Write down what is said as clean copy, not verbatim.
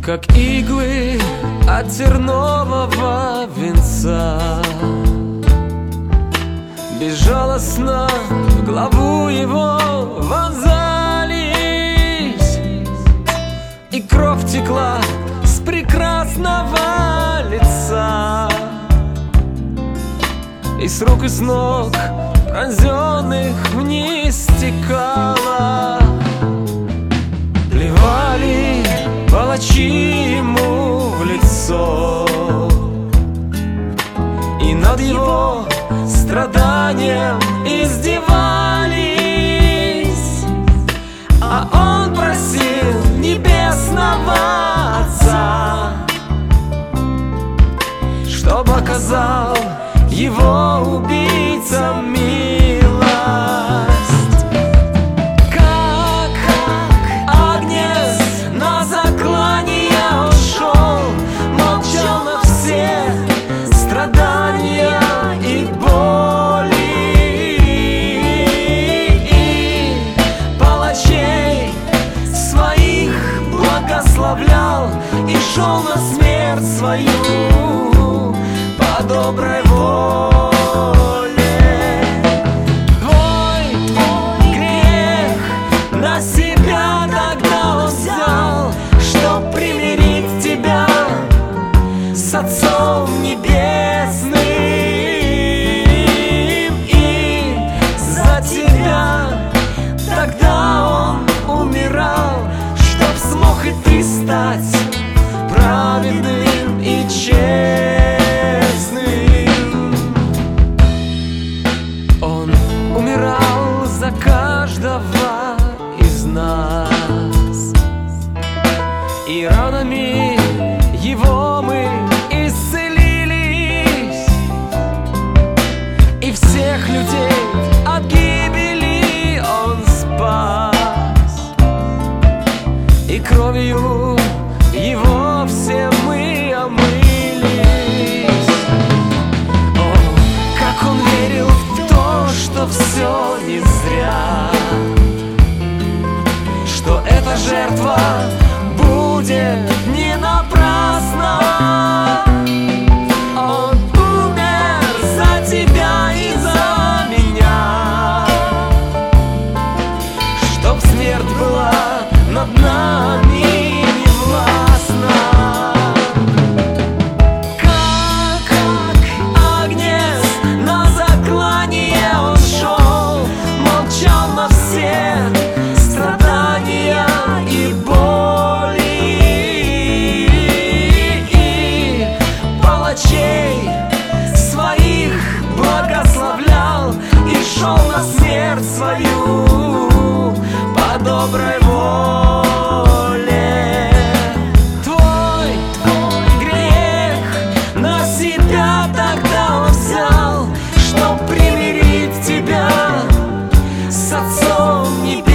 как иглы от тернового венца. Безжалостно в главу его вонзались, и кровь текла с прекрасного лица, и с рук и с ног пронзенных вниз стекала. Плевали палачи ему в лицо, и над его страданием издевались, а он просил небесного Отца, чтоб оказал его убийцам милость. Как Агнец на заклание ушел, молчал на все страдания и боли, и палачей своих благословлял и шел на смерть свою по доброй воле. Твой грех на себя тогда он взял, чтоб примирить тебя с Отцом Небесным, и за тебя тогда он умирал, чтоб смог и ты стать праведным и честным. Он умирал за каждого из нас, и ранами его мы исцелились, и всех людей от гибели он спас, и кровью его все мы омылись. О, как он верил в то, что все не зря, что эта жертва будет не напрасно. Он умер за тебя и за меня, чтоб смерть была над нами не властна. Как Агнец на заклание он шел, молчал на все страдания и боли, и палачей своих благословлял и шел на смерть свою по доброй воле. Твой грех на себя тогда он взял, чтоб примирить тебя с Отцом Небесным,